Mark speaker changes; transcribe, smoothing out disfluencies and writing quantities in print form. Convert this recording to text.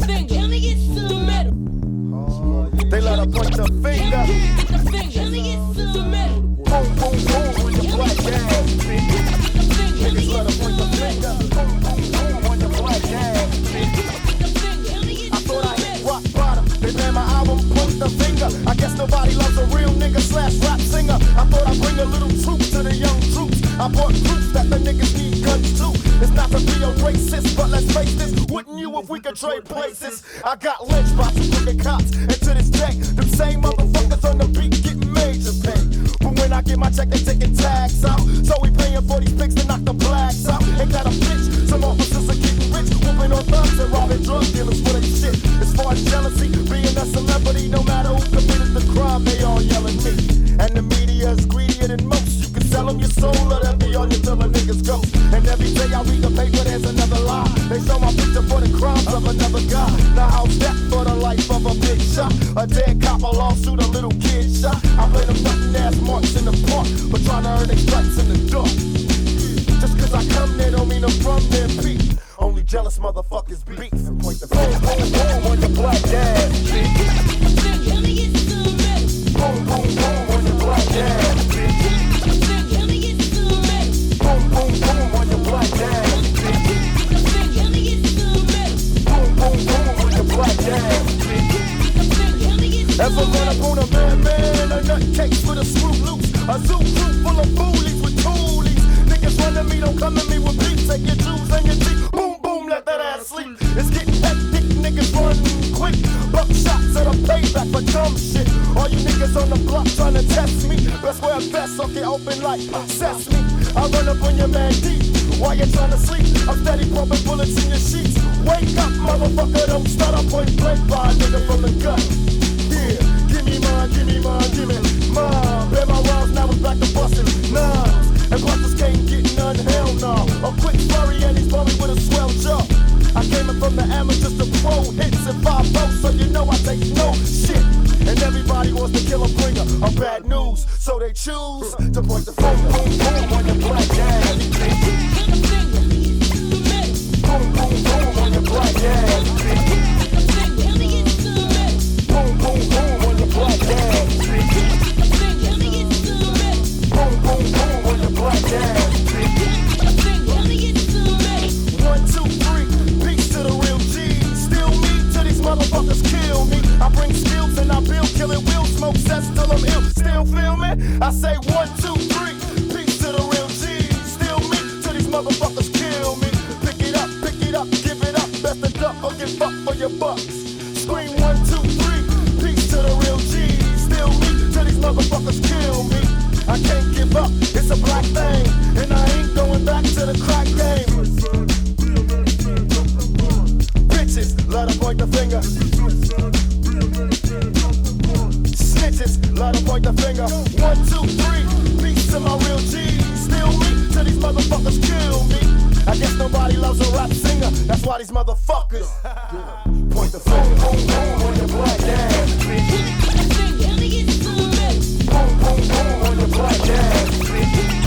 Speaker 1: They let her point the finger. Boom, boom, boom on your black ass, bitch. Niggas let her point the finger. Boom, boom, boom on your black ass, bitch. I thought I hit rock bottom. They ran my album, point the finger. I guess nobody loves a real nigga / rap singer. I thought I'd bring a little truth to the young troops. I brought proof that the niggas need guns too. It's not to be a racist, but let's face this. Wouldn't you if we could trade places? I got lynched by 2 crooked cops, and to this day, them same motherfuckers on the beat getting major pay. But when I get my check, they taking tax out. So we paying for these pigs to knock the blacks out. Ain't got a bitch, some officers are getting rich, whooping on thugs and robbing drug dealers for their shit. As far as jealousy, being a celebrity, no matter who committed the crime, they all yelling me. And the media is greedier than most. You can sell them your soul, or they'll be on you till a nigga's ghost. And every day I read the paper, there's another lie. They show my picture for the crimes of another guy. Now how's that for the life of a big shot? A dead cop, a lawsuit, a little kid shot. I blame them nothing ass marks in the park, but trying to earn their stripes in the dark. Just cause I come there don't mean I'm from there, Pete. Only jealous motherfuckers beef and point the boom, boom, boom on your black ass, bitch. Boom, boom, boom on your black ass, bitch. Boom, boom, boom on your black ass, bitch. Boom, boom, boom on your black ass, bitch. Ever run up on a man, a nutcase with a screw loose, a zoo crew full of bullies with toolies. Niggas run at me, don't come at me with beef. Take your jewels and your teeth, boom, boom, let that ass sleep. It's getting hectic, niggas run quick. Buck shots at a payback for dumb shit. All you niggas on the block trying to test me. Best wear a vest or get open like sesame. I run up on your man deep while you're trying to sleep. I'm steady pumping bullets in your sheets. Wake up, motherfucker, don't start up point blank by a nigga from the gut. Yeah, give me mine, give me mine, give me mine. Bear my rhymes, now it's back to busting nines. And busters can't get none, hell no. A quick flurry and he's bummy with a swell jaw. I came in from the amateurs to pro hits and 5-0, so you know I take no shit. And everybody wants to kill a bringer of bad news, so they choose to point the finger. Boom, boom on your black ass, bitch. Boom, boom, boom on your black ass, bitch. Boom, boom, boom on your black ass, bitch. Boom, boom, boom on your black ass, bitch. 1, 2, 3, peace to the real G's. Still me till these motherfuckers kill me. I bring skills and I build killing will smoke sets till I'm ill. Still feel me? I say 1, 2, 3, peace to the real G's. Still me till these motherfuckers kill me. Pick it up, give it up. Best to duck or get fucked for your bucks. Scream 1, 2, 3, peace to the real G's. Still me till these motherfuckers kill me. I can't give up, it's a black thing, and I ain't going back to the crack game. Bitches, let her point the finger. Snitches, let her point the finger. 1, 2, 3, peace to my real G's. Still me till these motherfuckers kill me. I guess nobody loves a rap singer, that's why these motherfuckers point the finger. Boom, boom on your black ass, bitch. Boom, boom, boom on your black ass, bitch.